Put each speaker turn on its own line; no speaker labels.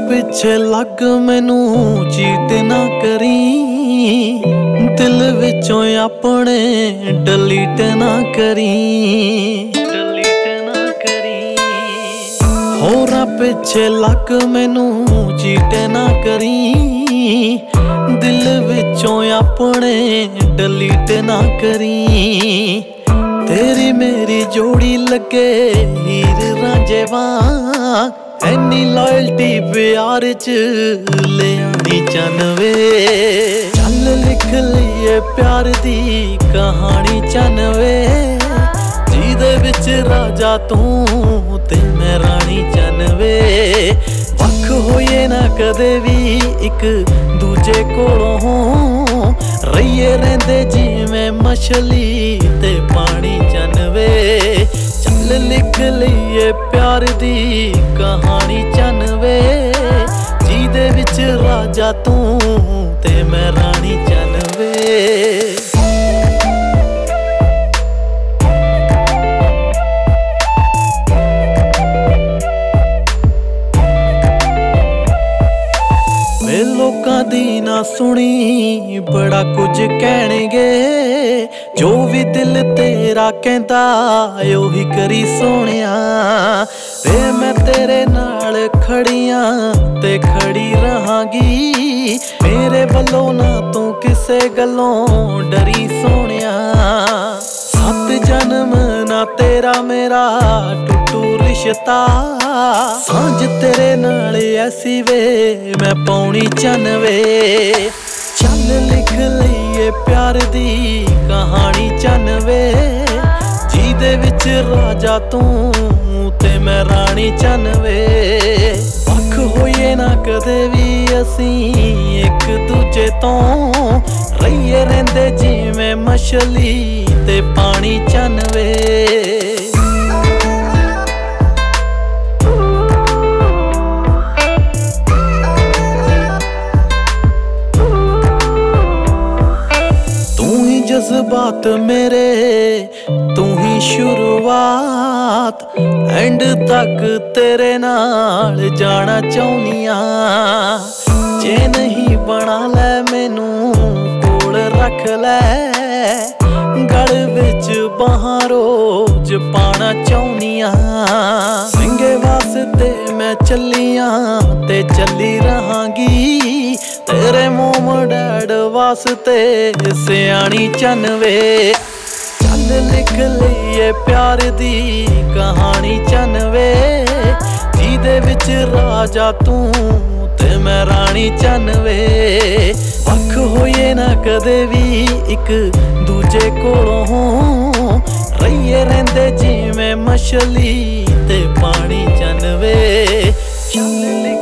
ਪਿੱਛੇ ਲੱਗ ਮੈਨੂੰ ਚੀਟ ਨਾ ਕਰੀ, ਦਿਲ ਵਿੱਚੋਂ ਆਪਣੇ ਡਿਲੀਟ ਨਾ ਕਰੀ, ਹੋਰਾਂ ਪਿੱਛੇ ਲੱਗ ਮੈਨੂੰ ਚੀਟ ਨਾ ਕਰੀ, ਦਿਲ ਵਿੱਚੋਂ ਆਪਣੇ ਡਿਲੀਟ ਨਾ ਕਰੀ। ਤੇਰੀ ਮੇਰੀ ਜੋੜੀ ਲੱਗੇ ਹੀਰ ਰਾਂਝੇ ਵਾਂਗ, ਐਨੀ ਲਾਇਲਟੀ ਪਿਆਰ ਚ ਲਿਆਣੀ ਚੰਨ ਵੇ। ਚੱਲ ਲਿਖ ਲਈਏ ਪਿਆਰ ਦੀ ਕਹਾਣੀ ਚੰਨ ਵੇ, ਜਿਹਦੇ ਵਿੱਚ ਰਾਜਾ ਤੂੰ ਤੇ ਮੈਂ ਰਾਣੀ ਚੰਨ ਵੇ। ਵੱਖ ਹੋਈਏ ਨਾ ਕਦੇ ਵੀ ਇੱਕ ਦੂਜੇ ਕੋਲੋਂ, ਰਹੀਏ ਰਹਿੰਦੇ ਜਿਵੇਂ ਮਛਲੀ ਤੇ ਪਾਣੀ ਚੰਨ ਵੇ। ਚੱਲ ਲਿਖ ਲਈਏ ਪਿਆਰ ਦੀ ਕਹਾਣੀ ਚੰਨ ਵੇ, ਜਿਹਦੇ ਵਿੱਚ ਰਾਜਾ ਤੂੰ ਤੇ ਮੈਂ ਰਾਣੀ ਚੰਨ ਵੇ। ਲੋਕਾਂ ਦੀ ਨਾ ਸੁਣੀ ਬੜਾ ਕੁਝ ਕਹਿਣਗੇ, ਜੋ ਵੀ ਦਿਲ ਤੇਰਾ ਕਹਿੰਦਾ ਉਹੀ ਕਰੀ ਸੋਹਣਿਆ। ਵੇ ਮੈਂ ਤੇਰੇ ਨਾਲ ਖੜੀਆਂ ਤੇ ਖੜੀ ਰਹਾਂਗੀ, ਮੇਰੇ ਵੱਲੋਂ ਨਾ ਤੂੰ ਕਿਸੇ ਗੱਲੋਂ ਡਰੀ ਸੋਹਣਿਆ। 7 ਜਨਮ ਨਾ ਤੇਰਾ ਮੇਰਾ ਟੁੱਟੂ ਰਿਸ਼ਤਾ, ਸਾਂਝ ਤੇਰੇ ਨਾਲ ਐਸੀ ਵੇ ਮੈਂ ਪਾਉਣੀ ਚੰਨ ਵੇ। ਚੱਲ ਲਿਖ ਲਈਏ ਪਿਆਰ ਦੀ ਕਹਾਣੀ ਚੰਨ ਵੇ, ਜਿਹਦੇ ਵਿੱਚ ਰਾਜਾ ਤੂੰ ਤੇ ਮੈਂ ਰਾਣੀ ਚੰਨ ਵੇ। ਵੱਖ ਹੋਈਏ ਨਾ ਕਦੇ ਵੀ ਅਸੀਂ ਇੱਕ ਦੂਜੇ ਤੋਂ, ਰਹੀਏ ਰਹਿੰਦੇ ਜਿਵੇਂ ਮਛਲੀ ਤੇ ਪਾਣੀ ਚੰਨ ਵੇ। ਜਜ਼ਬਾਤ ਮੇਰੇ ਤੂੰ ਹੀ ਸ਼ੁਰੂਆਤ, ਐਂਡ ਤੱਕ ਤੇਰੇ ਨਾਲ ਜਾਣਾ ਚਾਹੁੰਨੀਆਂ। ਜੇ ਨਹੀਂ ਬਣਾ ਲੈ ਮੈਨੂੰ ਕੋਲ ਰੱਖ ਲੈ, ਗਲ ਵਿੱਚ ਬਾਹਾਂ ਰੋਜ਼ ਪਾਣਾ ਚਾਹੁੰਨੀਆਂ। ਸਿੰਘੇ ਵਾਸਤੇ ਮੈਂ ਚੱਲੀਆਂ ਤੇ ਚੱਲੀ ਰਹਾਂਗੀ, ਤੇਰੇ ਮੋਮ ਡੈਡ ਵਾਸਤੇ ਸਿਆਣੀ ਚੰਨ ਵੇ। ਚੱਲ ਲਿਖ ਲਈਏ ਪਿਆਰ ਦੀ ਕਹਾਣੀ ਚੰਨ ਵੇ, ਜਿਹਦੇ ਵਿੱਚ ਰਾਜਾ ਤੂੰ ਤੇ ਮੈਂ ਰਾਣੀ ਚੰਨ ਵੇ। ਵੱਖ ਹੋਈਏ ਨਾ ਕਦੇ ਵੀ ਇੱਕ ਦੂਜੇ ਕੋਲੋਂ, ਰਹੀਏ ਰਹਿੰਦੇ ਜਿਵੇਂ ਮਛਲੀ ਤੇ ਪਾਣੀ ਚੰਨ ਵੇ। ਚੱਲ